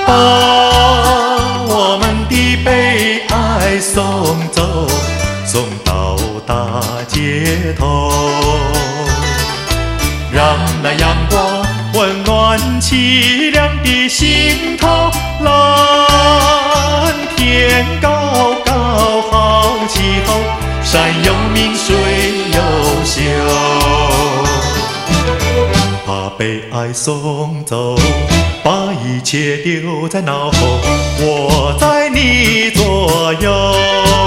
把我们的悲哀送走，送到大街头，让那阳光温暖凄凉的心头。蓝天高高好气候，山有名水有秀，把悲哀送走，把一切丢在脑后，我在你左右。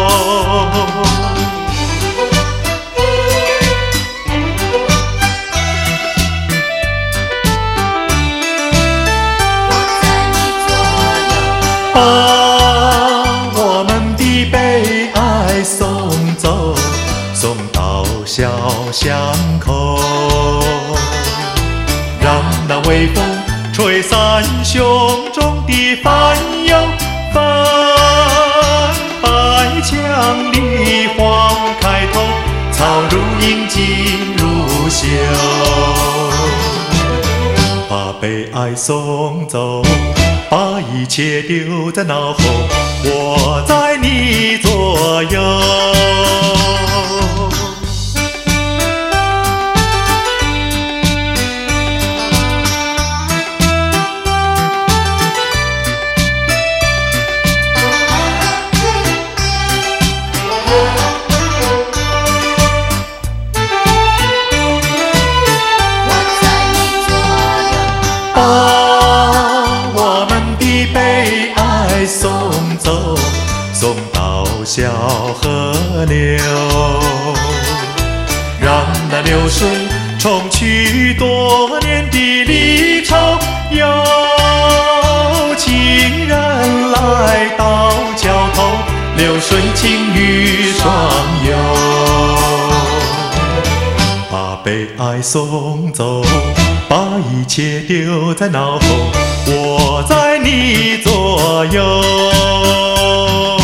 把我们的悲哀送走，送到小巷口，让那微风吹散胸中的烦忧，翻白墙里花开头，草如茵锦如绣，把悲哀送走，把一切丢在脑后，我在你左右。把我们的悲哀送走，送到小河流，让那流水冲去多年的离愁，有情人来到桥头，流水情侣双游，把悲哀送走，把一切丢在脑后，我在你左右。